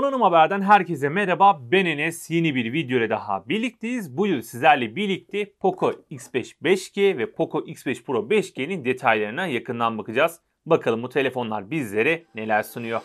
Donanım Haber'den herkese merhaba. Ben Enes. Yeni bir video ile daha birlikteyiz. Bu yıl sizlerle birlikte Poco X5 5G ve Poco X5 Pro 5G'nin detaylarına yakından bakacağız. Bakalım bu telefonlar bizlere neler sunuyor.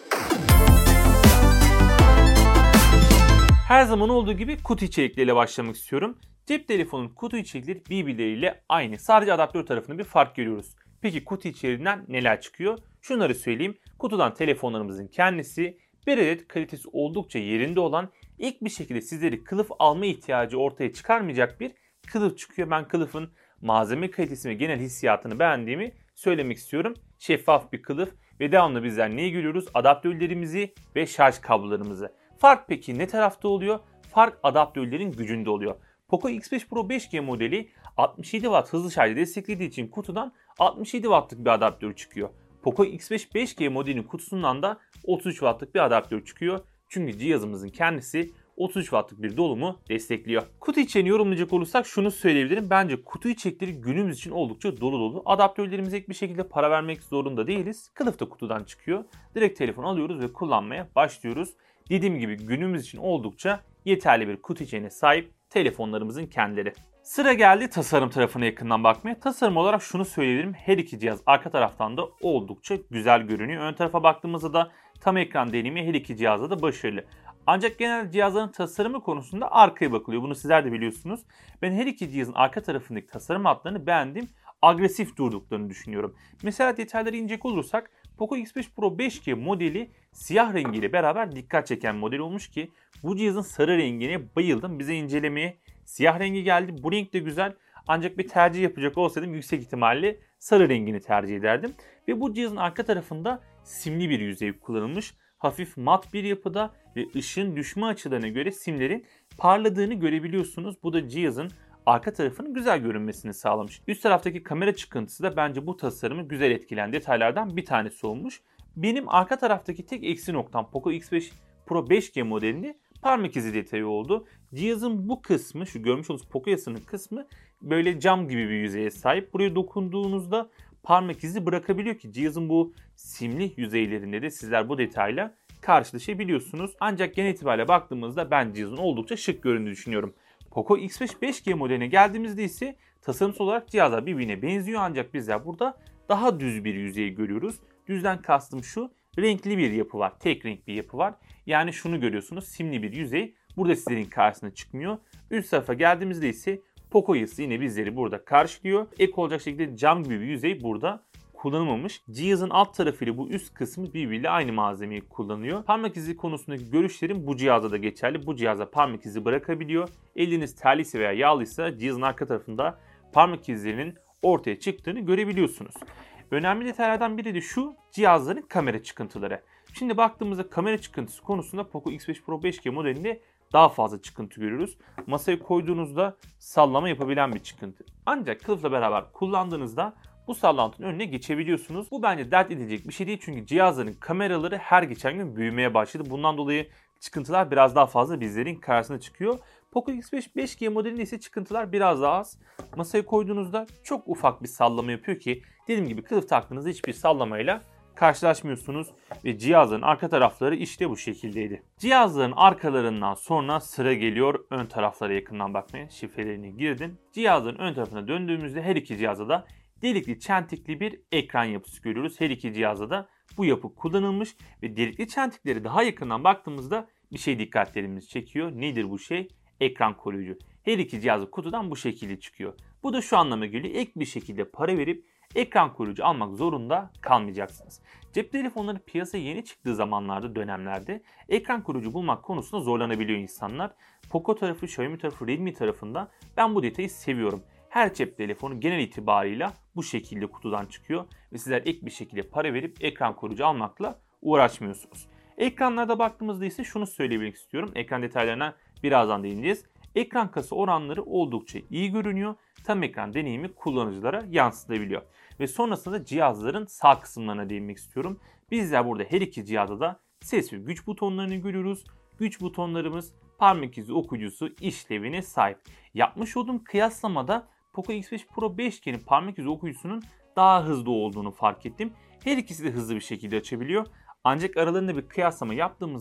Her zaman olduğu gibi kutu içerikleriyle başlamak istiyorum. Cep telefonunun kutu içerikleri birbirleriyle aynı. Sadece adaptör tarafında bir fark görüyoruz. Peki kutu içeriğinden neler çıkıyor? Şunları söyleyeyim. Kutudan telefonlarımızın kendisi, bir adet kalitesi oldukça yerinde olan, ilk bir şekilde sizleri kılıf alma ihtiyacı ortaya çıkarmayacak bir kılıf çıkıyor. Ben kılıfın malzeme kalitesini ve genel hissiyatını beğendiğimi söylemek istiyorum. Şeffaf bir kılıf ve devamlı bizler neyi görüyoruz? Adaptörlerimizi ve şarj kablolarımızı. Fark peki ne tarafta oluyor? Fark adaptörlerin gücünde oluyor. Poco X5 Pro 5G modeli 67 Watt hızlı şarjı desteklediği için kutudan 67 Watt'lık bir adaptör çıkıyor. Poco X5 5G modelinin kutusundan da 33 Watt'lık bir adaptör çıkıyor. Çünkü cihazımızın kendisi 33 Watt'lık bir dolumu destekliyor. Kutu içeriğini yorumlayacak olursak şunu söyleyebilirim. Bence kutu içerikleri günümüz için oldukça dolu. Adaptörlerimize ek bir şekilde para vermek zorunda değiliz. Kılıf da kutudan çıkıyor. Direkt telefon alıyoruz ve kullanmaya başlıyoruz. Dediğim gibi günümüz için oldukça yeterli bir kutu içeriğine sahip telefonlarımızın kendileri. Sıra geldi tasarım tarafına yakından bakmaya. Tasarım olarak şunu söyleyebilirim. Her iki cihaz arka taraftan da oldukça güzel görünüyor. Ön tarafa baktığımızda da tam ekran deneyimi her iki cihazda da başarılı. Ancak genel cihazların tasarımı konusunda arkaya bakılıyor. Bunu sizler de biliyorsunuz. Ben her iki cihazın arka tarafındaki tasarım hatlarını beğendim. Agresif durduklarını düşünüyorum. Mesela detaylara inecek olursak Poco X5 Pro 5G modeli siyah rengiyle beraber dikkat çeken model olmuş ki bu cihazın sarı rengine bayıldım. Bize incelemeye siyah rengi geldi. Bu renk de güzel. Ancak bir tercih yapacak olsaydım yüksek ihtimalle sarı rengini tercih ederdim. Ve bu cihazın arka tarafında simli bir yüzey kullanılmış. Hafif mat bir yapıda ve ışığın düşme açılarına göre simlerin parladığını görebiliyorsunuz. Bu da cihazın arka tarafının güzel görünmesini sağlamış. Üst taraftaki kamera çıkıntısı da bence bu tasarımı güzel etkileyen detaylardan bir tanesi olmuş. Benim arka taraftaki tek eksi noktam Poco X5 Pro 5G modelinde parmak izi detayı oldu. Cihazın bu kısmı, şu görmüş olduğunuz Poco yazısının kısmı böyle cam gibi bir yüzeye sahip. Buraya dokunduğunuzda parmak izi bırakabiliyor ki cihazın bu simli yüzeylerinde de sizler bu detayla karşılaşabiliyorsunuz. Ancak genel itibariyle baktığımızda ben cihazın oldukça şık göründüğünü düşünüyorum. Poco X5 5G modeline geldiğimizde ise tasarımsal olarak cihazlar birbirine benziyor ancak bizler burada daha düz bir yüzeyi görüyoruz. Düzden kastım şu, renkli bir yapı var, tek renk bir yapı var. Yani şunu görüyorsunuz, simli bir yüzey burada sizlerin karşısına çıkmıyor. Üst tarafa geldiğimizde ise Poco yazısı yine bizleri burada karşılıyor. Ek olacak şekilde cam gibi bir yüzey burada kullanılmamış. Cihazın alt tarafıyla bu üst kısmı birbiriyle aynı malzemeyi kullanıyor. Parmak izi konusundaki görüşlerim bu cihazda da geçerli. Bu cihaza parmak izi bırakabiliyor. Eliniz terliyse veya yağlıysa cihazın arka tarafında parmak izlerinin ortaya çıktığını görebiliyorsunuz. Önemli detaylardan biri de şu, cihazların kamera çıkıntıları. Şimdi baktığımızda kamera çıkıntısı konusunda Poco X5 Pro 5G modelinde daha fazla çıkıntı görüyoruz. Masaya koyduğunuzda sallama yapabilen bir çıkıntı. Ancak kılıfla beraber kullandığınızda bu sallantının önüne geçebiliyorsunuz. Bu bence dert edilecek bir şey değil çünkü cihazların kameraları her geçen gün büyümeye başladı. Bundan dolayı çıkıntılar biraz daha fazla bizlerin karşısına çıkıyor. Poco X5 5G modelinde ise çıkıntılar biraz daha az. Masaya koyduğunuzda çok ufak bir sallama yapıyor ki dediğim gibi kılıf taktığınızda hiçbir sallamayla karşılaşmıyorsunuz ve cihazların arka tarafları işte bu şekildeydi. Cihazların arkalarından sonra sıra geliyor ön taraflara yakından bakmaya. Şifrelerini girdin. Cihazların ön tarafına döndüğümüzde her iki cihazda da delikli çentikli bir ekran yapısı görüyoruz. Her iki cihazda da bu yapı kullanılmış ve delikli çentikleri daha yakından baktığımızda bir şey dikkatlerimizi çekiyor. Nedir bu şey? Ekran koruyucu. Her iki cihazı kutudan bu şekilde çıkıyor. Bu da şu anlama geliyor. Ek bir şekilde para verip ekran koruyucu almak zorunda kalmayacaksınız. Cep telefonları piyasaya yeni çıktığı zamanlarda, dönemlerde ekran koruyucu bulmak konusunda zorlanabiliyor insanlar. Poco tarafı, Xiaomi tarafı, Redmi tarafında ben bu detayı seviyorum. Her cep telefonu genel itibarıyla bu şekilde kutudan çıkıyor ve sizler ek bir şekilde para verip ekran koruyucu almakla uğraşmıyorsunuz. Ekranlarda baktığımızda ise şunu söylemek istiyorum. Ekran detaylarına birazdan değineceğiz. Ekran kasa oranları oldukça iyi görünüyor. Tam ekran deneyimi kullanıcılara yansıtabiliyor. Ve sonrasında cihazların sağ kısımlarına değinmek istiyorum. Bizler burada her iki cihazda da ses ve güç butonlarını görüyoruz. Güç butonlarımız parmak izi okuyucusu işlevine sahip. Yapmış olduğum kıyaslamada Poco X5 Pro 5G'nin parmak izi okuyucusunun daha hızlı olduğunu fark ettim. Her ikisi de hızlı bir şekilde açabiliyor. Ancak aralarında bir kıyaslama yaptığımızda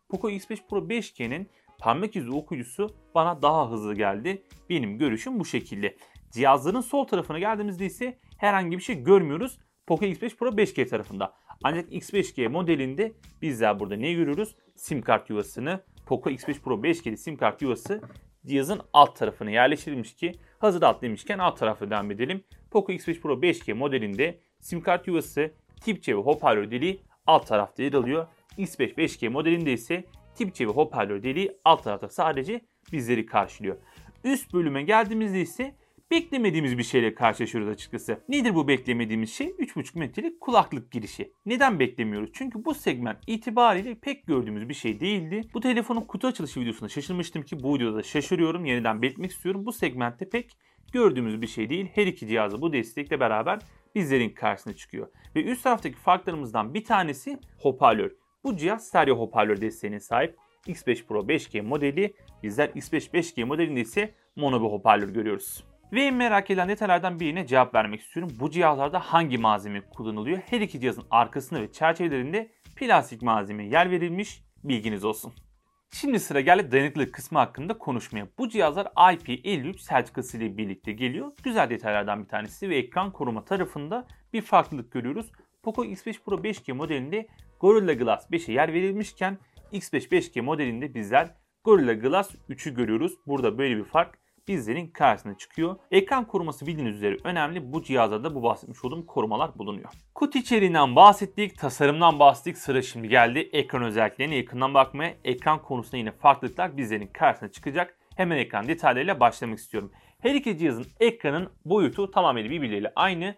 Poco X5 Pro 5G'nin parmak izi okuyucusu bana daha hızlı geldi. Benim görüşüm bu şekilde. Cihazların sol tarafına geldiğimizde ise herhangi bir şey görmüyoruz Poco X5 Pro 5G tarafında. Ancak X5G modelinde bizler burada ne görüyoruz? SIM kart yuvasını, Poco X5 Pro 5G'li SIM kart yuvası cihazın alt tarafına yerleştirilmiş ki hazır alt demişken alt tarafta devam edelim. Poco X5 Pro 5G modelinde SIM kart yuvası, tip C ve hoparlör deliği alt tarafta yer alıyor. X5 5G modelinde ise tip C ve hoparlör deliği alt tarafta sadece bizleri karşılıyor. Üst bölüme geldiğimizde ise beklemediğimiz bir şeyle karşılaşıyoruz açıkçası. Nedir bu beklemediğimiz şey? 3,5 metrelik kulaklık girişi. Neden beklemiyoruz? Çünkü bu segment itibariyle pek gördüğümüz bir şey değildi. Bu telefonun kutu açılışı videosunda şaşırmıştım ki bu videoda şaşırıyorum. Yeniden belirtmek istiyorum. Bu segmentte pek gördüğümüz bir şey değil. Her iki cihazı bu destekle beraber bizlerin karşısına çıkıyor. Ve üst taraftaki farklarımızdan bir tanesi hoparlör. Bu cihaz stereo hoparlör desteğine sahip. X5 Pro 5G modeli, bizler X5 5G modelinde ise mono bir hoparlör görüyoruz. Ve merak edilen detaylardan birine cevap vermek istiyorum. Bu cihazlarda hangi malzeme kullanılıyor? Her iki cihazın arkasında ve çerçevelerinde plastik malzemeye yer verilmiş, bilginiz olsun. Şimdi sıra geldi dayanıklılık kısmı hakkında konuşmaya. Bu cihazlar IP53 sertifikası ile birlikte geliyor. Güzel detaylardan bir tanesi ve ekran koruma tarafında bir farklılık görüyoruz. Poco X5 Pro 5G modelinde Gorilla Glass 5'e yer verilmişken X5 5G modelinde bizler Gorilla Glass 3'ü görüyoruz. Burada böyle bir fark bizlerin karşısına çıkıyor. Ekran koruması bildiğiniz üzere önemli. Bu cihazlarda bu bahsetmiş olduğum korumalar bulunuyor. Kutu içeriğinden bahsettik, tasarımdan bahsettik. Sıra şimdi geldi ekran özelliklerine yakından bakmaya. Ekran konusunda yine farklılıklar bizlerin karşısına çıkacak. Hemen ekran detaylarıyla başlamak istiyorum. Her iki cihazın ekranın boyutu tamamıyla birbirleriyle aynı.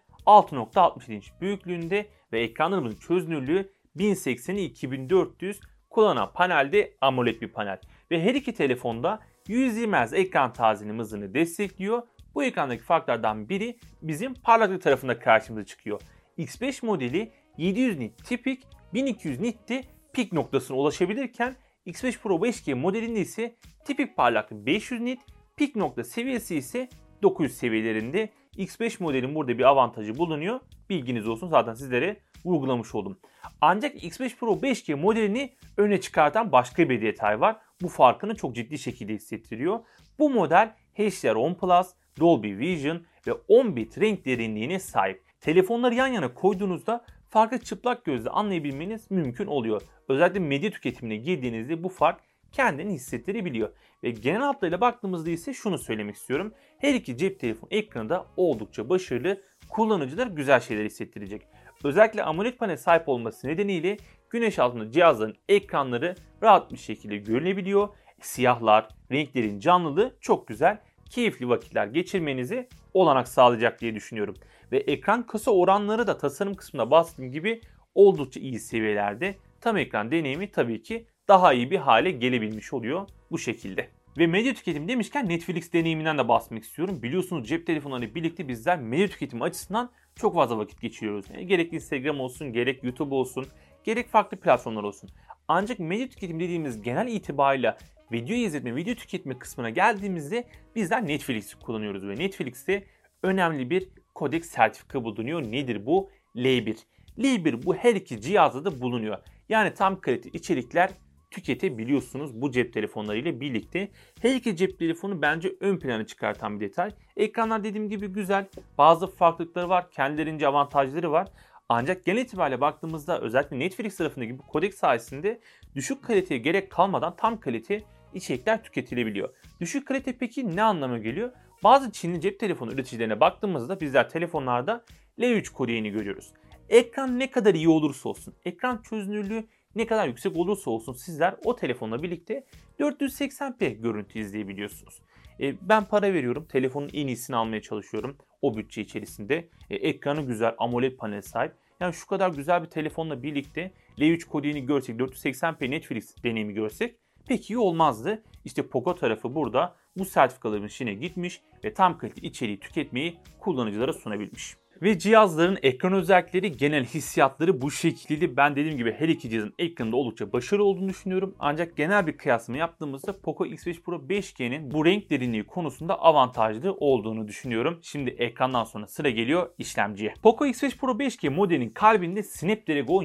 6.67 inç büyüklüğünde ve ekranlarımızın çözünürlüğü 1080'i 2400, kullanılan panelde AMOLED bir panel. Ve her iki telefonda 120 Hz ekran tazeleme hızını destekliyor. Bu ekrandaki farklardan biri bizim parlaklık tarafında karşımıza çıkıyor. X5 modeli 700 nit tipik, 1200 nitte pik noktasına ulaşabilirken X5 Pro 5G modelinde ise tipik parlaklık 500 nit, pik nokta seviyesi ise 900 seviyelerinde. X5 modelin burada bir avantajı bulunuyor. Bilginiz olsun, zaten sizlere vurgulamış oldum. Ancak X5 Pro 5G modelini öne çıkartan başka bir detay var. Bu farkını çok ciddi şekilde hissettiriyor. Bu model HDR10 Plus, Dolby Vision ve 10 bit renk derinliğine sahip. Telefonları yan yana koyduğunuzda farkı çıplak gözle anlayabilmeniz mümkün oluyor. Özellikle medya tüketimine girdiğinizde bu fark kendini hissettirebiliyor. Ve genel hatlarıyla baktığımızda ise şunu söylemek istiyorum. Her iki cep telefonu ekranı da oldukça başarılı, kullanıcılar güzel şeyler hissettirecek. Özellikle AMOLED panel sahip olması nedeniyle güneş altında cihazların ekranları rahat bir şekilde görünebiliyor. Siyahlar, renklerin canlılığı çok güzel, keyifli vakitler geçirmenizi olanak sağlayacak diye düşünüyorum. Ve ekran kasa oranları da tasarım kısmında bahsettiğim gibi oldukça iyi seviyelerde. Tam ekran deneyimi tabii ki daha iyi bir hale gelebilmiş oluyor bu şekilde. Ve medya tüketimi demişken Netflix deneyiminden de bahsetmek istiyorum. Biliyorsunuz cep telefonlarıyla birlikte bizler medya tüketimi açısından çok fazla vakit geçiriyoruz. Gerek Instagram olsun, gerek YouTube olsun, gerek farklı platformlar olsun. Ancak medya tüketimi dediğimiz genel itibariyle video izletme, video tüketme kısmına geldiğimizde bizler Netflix'i kullanıyoruz ve Netflix'te önemli bir kodek sertifika bulunuyor. Nedir bu? L1. L1 bu her iki cihazda da bulunuyor. Yani tam kalite içerikler tüketebiliyorsunuz bu cep telefonları ile birlikte. Her iki cep telefonu bence ön plana çıkartan bir detay. Ekranlar dediğim gibi güzel. Bazı farklılıkları var. Kendilerince avantajları var. Ancak genel itibariyle baktığımızda özellikle Netflix tarafındaki bu kodek sayesinde düşük kaliteye gerek kalmadan tam kalite içerikler tüketilebiliyor. Düşük kalite peki ne anlama geliyor? Bazı Çinli cep telefonu üreticilerine baktığımızda bizler telefonlarda L3 kodeğini görüyoruz. Ekran ne kadar iyi olursa olsun, ekran çözünürlüğü ne kadar yüksek olursa olsun sizler o telefonla birlikte 480p görüntü izleyebiliyorsunuz. Ben para veriyorum, telefonun en iyisini almaya çalışıyorum o bütçe içerisinde. Ekranı güzel, AMOLED panel sahip. Yani şu kadar güzel bir telefonla birlikte L3 kodeğini görsek, 480p Netflix deneyimi görsek pek iyi olmazdı. İşte Poco tarafı burada bu sertifikaların içine gitmiş ve tam kalite içeriği tüketmeyi kullanıcılara sunabilmiş. Ve cihazların ekran özellikleri, genel hissiyatları bu şekilde. Ben dediğim gibi her iki cihazın ekranında oldukça başarılı olduğunu düşünüyorum. Ancak genel bir kıyaslama yaptığımızda Poco X5 Pro 5G'nin bu renk derinliği konusunda avantajlı olduğunu düşünüyorum. Şimdi ekrandan sonra sıra geliyor işlemciye. Poco X5 Pro 5G modelinin kalbinde Snapdragon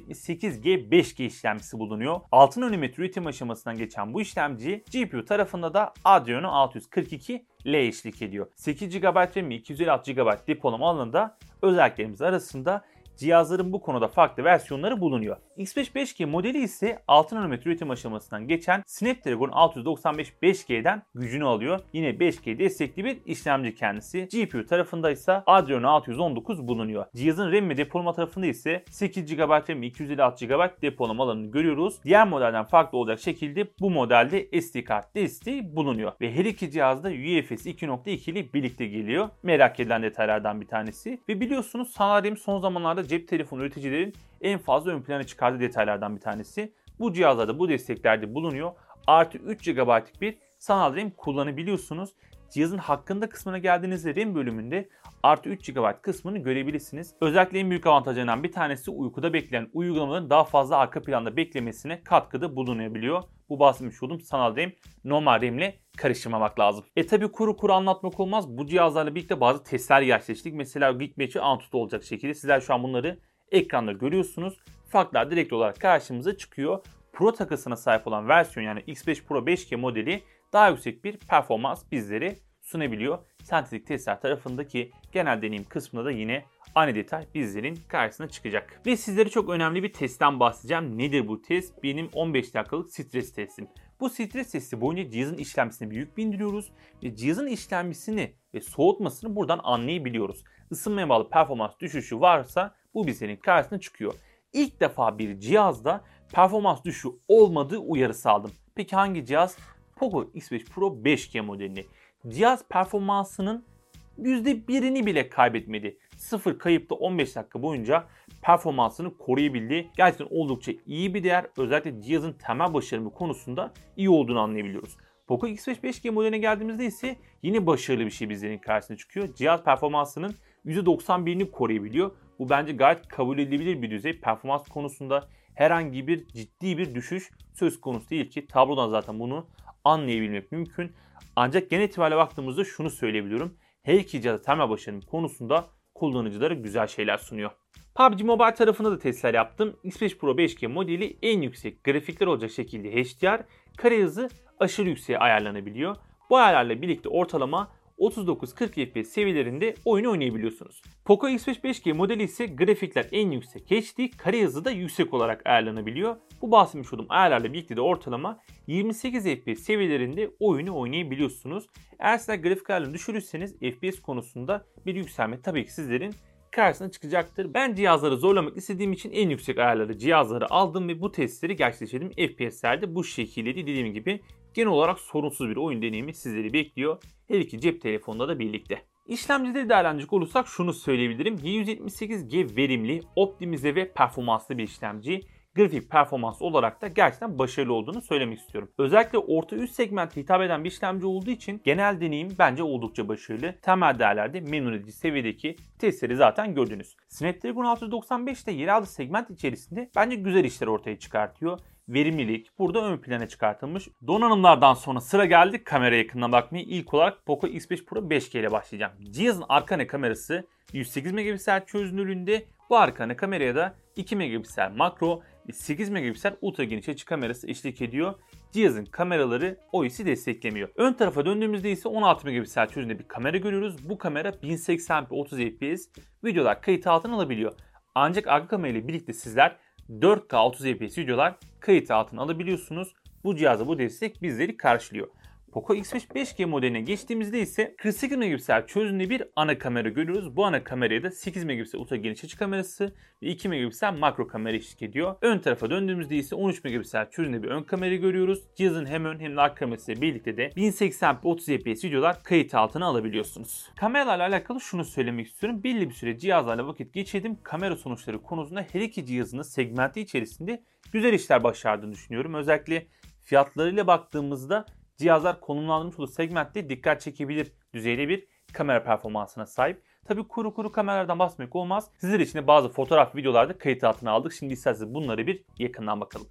778G 5G işlemcisi bulunuyor. 6 nanometre üretim aşamasından geçen bu işlemci GPU tarafında da Adreno 642 L eşlik ediyor. 8 GB RAM ve 256 GB depolama alanında özelliklerimiz arasında cihazların bu konuda farklı versiyonları bulunuyor. X5 5G modeli ise 6 nanometre üretim aşamasından geçen Snapdragon 695 5G'den gücünü alıyor. Yine 5G destekli bir işlemci kendisi. GPU tarafında ise Adreno 619 bulunuyor. Cihazın RAM ve depolama tarafında ise 8 GB RAM ve 256 GB depolama alanını görüyoruz. Diğer modelden farklı olacak şekilde bu modelde SD kart desteği bulunuyor. Ve her iki cihazda UFS 2.2 ile birlikte geliyor. Merak edilen detaylardan bir tanesi. Ve biliyorsunuz sanırım son zamanlarda cep telefonu üreticilerin en fazla ön plana çıkardığı detaylardan bir tanesi. Bu cihazlarda bu desteklerde bulunuyor. Artı 3 GB'lık bir sanal RAM kullanabiliyorsunuz. Cihazın hakkında kısmına geldiğinizde RAM bölümünde artı 3 GB kısmını görebilirsiniz. Özellikle en büyük avantajlarından bir tanesi uykuda bekleyen uygulamaların daha fazla arka planda beklemesine katkıda bulunabiliyor. Bu bahsetmiş olduğum sanal RAM normal RAM ile karıştırmamak lazım. Tabi kuru anlatmak olmaz. Bu cihazlarla birlikte bazı testler gerçekleştirdik. Mesela Geekbench ve Antutu olacak şekilde. Sizler şu an bunları ekranda görüyorsunuz. Farklar direkt olarak karşımıza çıkıyor. Pro takısına sahip olan versiyon yani X5 Pro 5G modeli daha yüksek bir performans bizlere sunabiliyor. Sentetik testler tarafındaki genel deneyim kısmında da yine aynı detay bizlerin karşısına çıkacak. Ve sizlere çok önemli bir testten bahsedeceğim. Nedir bu test? Benim 15 dakikalık stres testim. Bu stres testi boyunca cihazın işlemcisine bir yük bindiriyoruz ve cihazın işlemcisini ve soğutmasını buradan anlayabiliyoruz. Isınmaya bağlı performans düşüşü varsa bu bizlerin karşısına çıkıyor. İlk defa bir cihazda performans düşüşü olmadığı uyarısı aldım. Peki hangi cihaz? Poco X5 Pro 5G modelini. Cihaz performansının %1'ini bile kaybetmedi. Sıfır kayıpta 15 dakika boyunca performansını koruyabildi. Gerçekten oldukça iyi bir değer. Özellikle cihazın temel başarımı konusunda iyi olduğunu anlayabiliyoruz. Poco X5 5G modeline geldiğimizde ise yine başarılı bir şey bizlerin karşısına çıkıyor. Cihaz performansının %91'ini koruyabiliyor. Bu bence gayet kabul edilebilir bir düzey. Performans konusunda herhangi bir ciddi bir düşüş söz konusu değil ki tablodan zaten bunu anlayabilmek mümkün. Ancak genel itibariyle baktığımızda şunu söyleyebiliyorum. Her iki cihazı temel başarım konusunda kullanıcılara güzel şeyler sunuyor. PUBG Mobile tarafında da testler yaptım. X5 Pro 5G modeli en yüksek grafikler olacak şekilde HDR, kare hızı aşırı yükseğe ayarlanabiliyor. Bu ayarlarla birlikte ortalama 39-40 FPS seviyelerinde oyun oynayabiliyorsunuz. Poco X5 5G modeli ise grafikler en yüksek HD, kare hızı da yüksek olarak ayarlanabiliyor. Bu bahsetmiş olduğum ayarlarla birlikte de ortalama 28 FPS seviyelerinde oyunu oynayabiliyorsunuz. Eğer sizler grafik ayarlarını düşürürseniz FPS konusunda bir yükselme tabii ki sizlerin karşısına çıkacaktır. Ben cihazları zorlamak istediğim için en yüksek ayarları cihazları aldım ve bu testleri gerçekleştirdim. FPS'lerde bu şekilde dediğim gibi genel olarak sorunsuz bir oyun deneyimi sizleri bekliyor. Her iki cep telefonunda da birlikte. İşlemcileri değerlendirecek olursak şunu söyleyebilirim. 778G verimli, optimize ve performanslı bir işlemci. Grafik performans olarak da gerçekten başarılı olduğunu söylemek istiyorum. Özellikle orta üst segmente hitap eden bir işlemci olduğu için genel deneyim bence oldukça başarılı. Temel değerlerde memnun edici seviyedeki testleri zaten gördünüz. Snapdragon 695'te yer aldığı segment içerisinde bence güzel işler ortaya çıkartıyor. Verimlilik burada ön plana çıkartılmış. Donanımlardan sonra sıra geldi kamera yakından bakmaya. İlk olarak Poco X5 Pro 5G ile başlayacağım. Cihazın arka kamerası 108 megapiksel çözünürlüğünde. Bu arka kameraya da 2 megapiksel makro ve 8 megapiksel ultra geniş açı kamerası eşlik ediyor. Cihazın kameraları OIS'i desteklemiyor. Ön tarafa döndüğümüzde ise 16 megapiksel çözünürlüğünde bir kamera görüyoruz. Bu kamera 1080p 30 fps videolar kayıt altına alabiliyor. Ancak arka kamera ile birlikte sizler 4K 30 fps videolar kayıt altına alabiliyorsunuz. Bu cihazda bu destek bizleri karşılıyor. Poco X5 5G modeline geçtiğimizde ise 48 megapiksel çözünürlüğünde bir ana kamera görüyoruz. Bu ana kameraya da 8 megapiksel ultra geniş açı kamerası ve 2 megapiksel makro kamera eşlik ediyor. Ön tarafa döndüğümüzde ise 13 megapiksel çözünürlüğünde bir ön kamera görüyoruz. Cihazın hem ön hem de arka kamerasıyla birlikte de 1080p 30 fps videolar kayıt altına alabiliyorsunuz. Kameralarla alakalı şunu söylemek istiyorum. Belli bir süre cihazlarla vakit geçirdim. Kamera sonuçları konusunda her iki cihazın da segmenti içerisinde güzel işler başardığını düşünüyorum. Özellikle fiyatlarıyla baktığımızda cihazlar konumlandırmış olduğu segmentte dikkat çekebilir düzeyde bir kamera performansına sahip. Tabii kuru kuru kameralardan bahsetmek olmaz. Sizler için de bazı fotoğraf videolarda kayıt altına aldık. Şimdi isterseniz bunları bir yakından bakalım.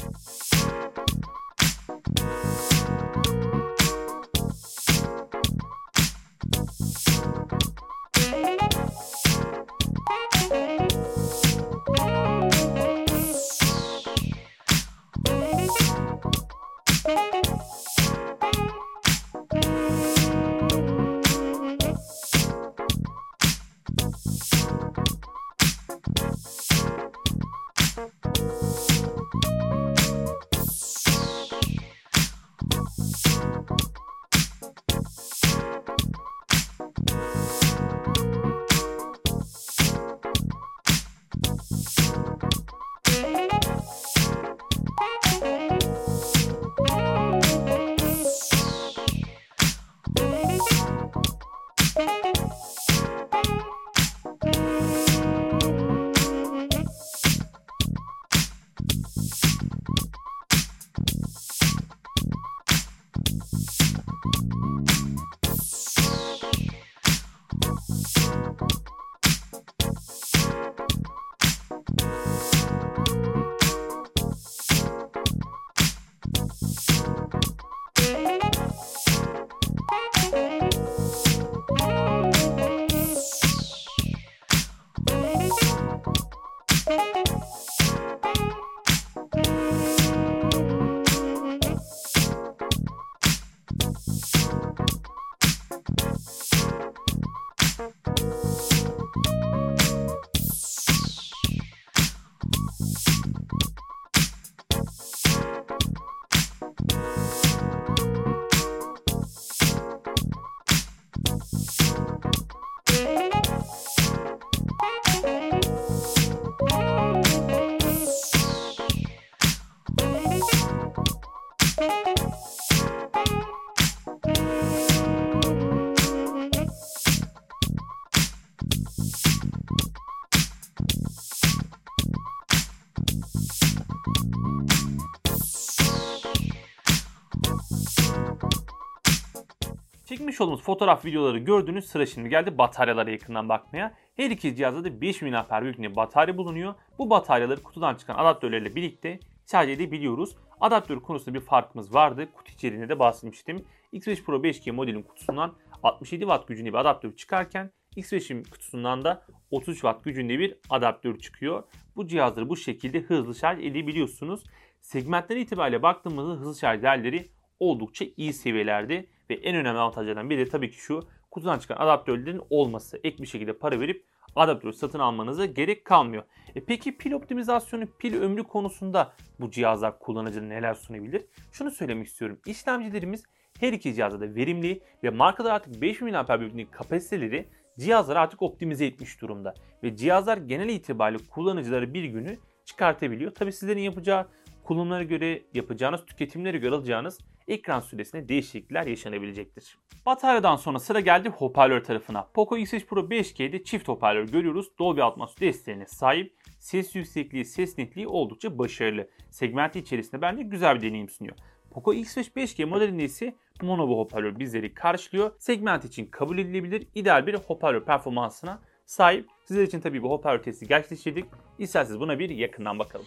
Çekmiş olduğumuz fotoğraf videoları gördüğünüz sıra şimdi geldi bataryalara yakından bakmaya. Her iki cihazda da 5000 mAh büyüklüğünde batarya bulunuyor. Bu bataryaları kutudan çıkan adaptörlerle birlikte şarj edebiliyoruz. Adaptör konusunda bir farkımız vardı. Kutu içeriğinde de bahsetmiştim. X5 Pro 5G modelin kutusundan 67 Watt gücünde bir adaptör çıkarken X5'in kutusundan da 33 Watt gücünde bir adaptör çıkıyor. Bu cihazları bu şekilde hızlı şarj edebiliyorsunuz. Segmentler itibariyle baktığımızda hızlı şarj değerleri oldukça iyi seviyelerde ve en önemli avantajlardan biri de tabii ki şu: kutudan çıkan adaptörlerin olması. Ek bir şekilde para verip adaptörü satın almanıza gerek kalmıyor. Peki pil optimizasyonu, pil ömrü konusunda bu cihazlar kullanıcıya neler sunabilir? Şunu söylemek istiyorum. İşlemcilerimiz her iki cihazda da verimli ve markalar artık 5000 mAh büyüklüğündeki kapasiteleri cihazları artık optimize etmiş durumda. Ve cihazlar genel itibariyle kullanıcıları bir günü çıkartabiliyor. Tabii sizlerin yapacağı kullanımlara göre, yapacağınız tüketimlere göre alacağınız ekran süresinde değişiklikler yaşanabilecektir. Bataryadan sonra sıra geldi hoparlör tarafına. Poco X5 Pro 5G'de çift hoparlör görüyoruz. Dolby Atmos desteğine sahip. Ses yüksekliği, ses netliği oldukça başarılı. Segmenti içerisinde bence güzel bir deneyim sunuyor. Poco X5 5G modelinde ise mono bir hoparlör bizleri karşılıyor. Segment için kabul edilebilir, ideal bir hoparlör performansına sahip. Sizler için tabii bu hoparlör testi gerçekleştirdik. İsterseniz buna bir yakından bakalım.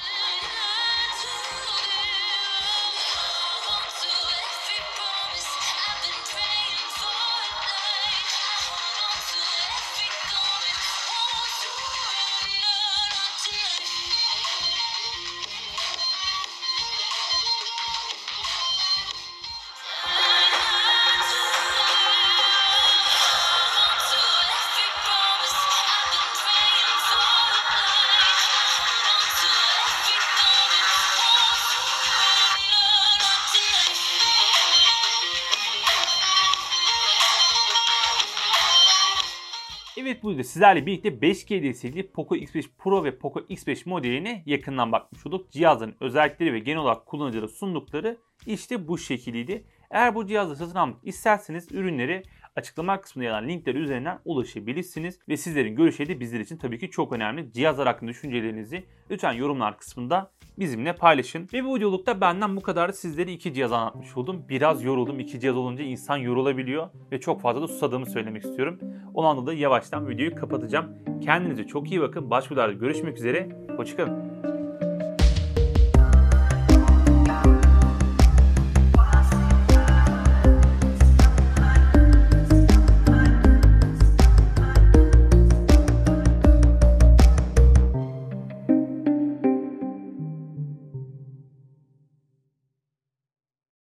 Evet, bu videoda sizlerle birlikte 5G destekli Poco X5 Pro ve Poco X5 modeline yakından bakmış olduk. Cihazların özellikleri ve genel olarak kullanıcılara sundukları işte bu şekildeydi. Eğer bu cihazı satın almak isterseniz ürünleri açıklama kısmında yer alan linkler üzerinden ulaşabilirsiniz. Ve sizlerin görüşleri de bizler için tabii ki çok önemli. Cihazlar hakkında düşüncelerinizi lütfen yorumlar kısmında bizimle paylaşın. Ve bu videolukta benden bu kadar. Sizlere 2 cihaz anlatmış oldum. Biraz yoruldum. 2 cihaz olunca insan yorulabiliyor ve çok fazla da susadığımı söylemek istiyorum. O anda da yavaştan videoyu kapatacağım. Kendinize çok iyi bakın. Başka videolarda görüşmek üzere. Hoşçakalın.